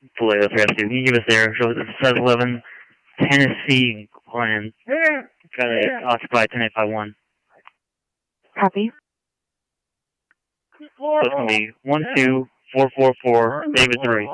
Toledo 302. Can you give us there? Show us 711 Tennessee Glen. Got it occupied 10851. Copy. So it's going to be 12444 David 3.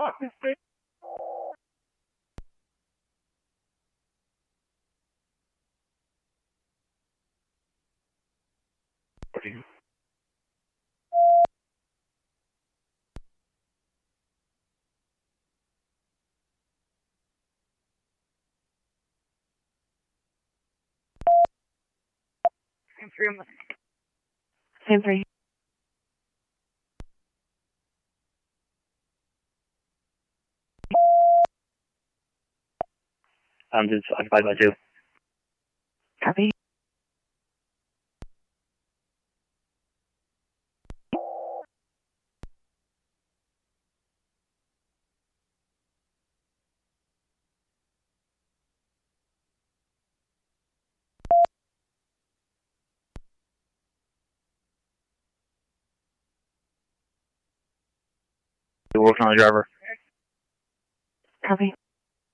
Same 3. It's occupied by 2. Copy. We're working on the driver. Copy.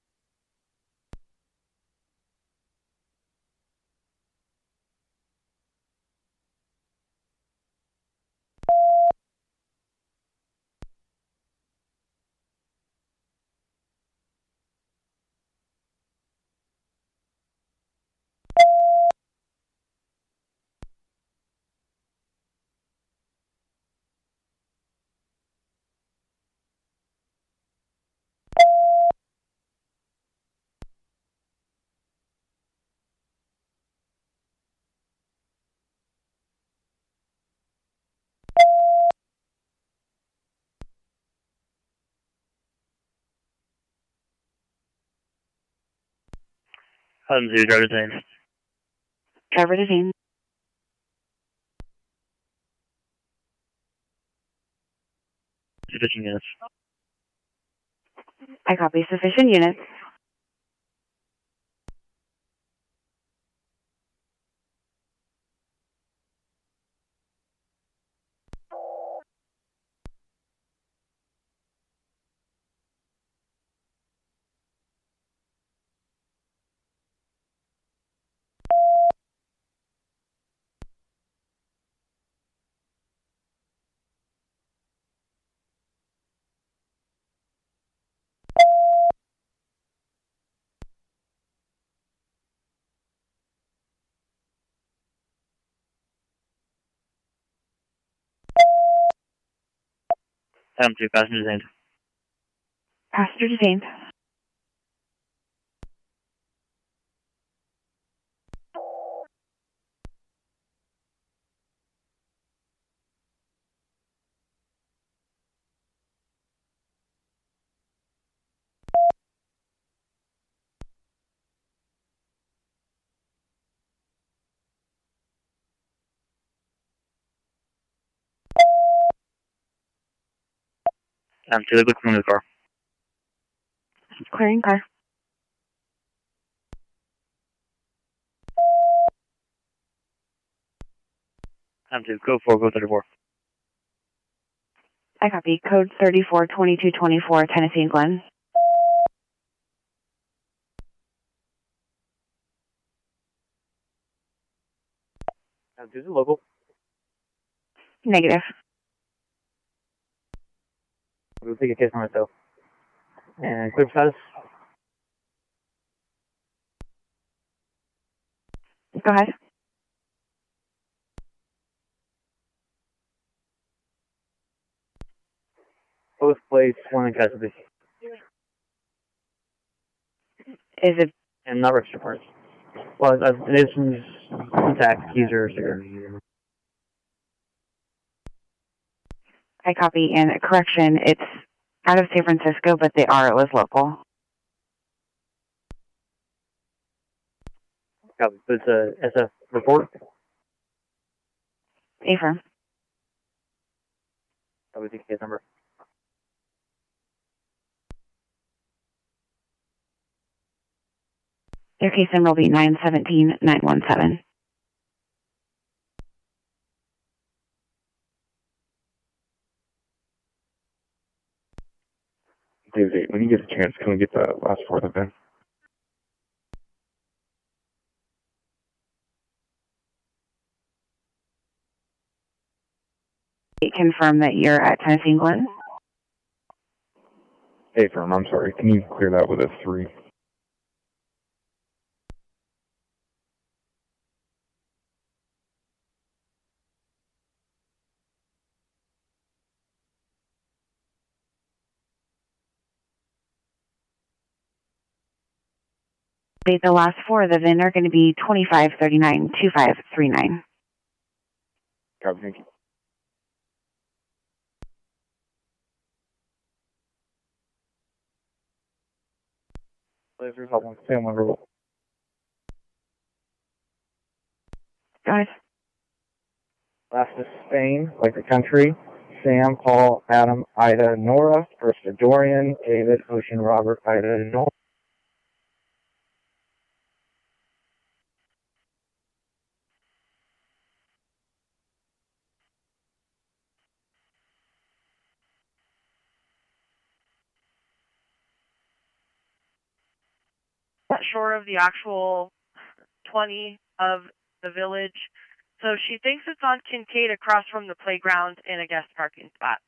Driver detained. Driver detained. Sufficient units. I copy. Sufficient units. Item 2, passenger detained. Passenger detained. Item 2, liquid from the car. Clearing car. Item 2, code 4, code 34. I copy. Code 342224, Tennessee and Glen. Item 2 is local. Negative. We'll take a case number though. And clear status. Go ahead. Both plates, 1 in custody. Is it? And not registered parts. Well, it is intact. Keys are secure. I copy. And correction, it's out of San Francisco, but it was local. Copy. But it's a SF report. Affirm. That was the case number. Their case number will be 917917. Duty. when you get a chance, can we get the last four of the VIN? Confirm that you're at Tennessee and Glen. Hey, firm, I'm sorry. Can you clear that with a 3? The last four of the VIN are going to be 2539 2539. Copy, thank you. Blazers, I want to say on my roll. Guys, Last is Spain, like the country. Sam, Paul, Adam, Ida, Nora. First to Dorian, David, Ocean, Robert, Ida, Nora. Not sure of the actual 20 of the village. So she thinks it's on Kincaid across from the playground in a guest parking spot.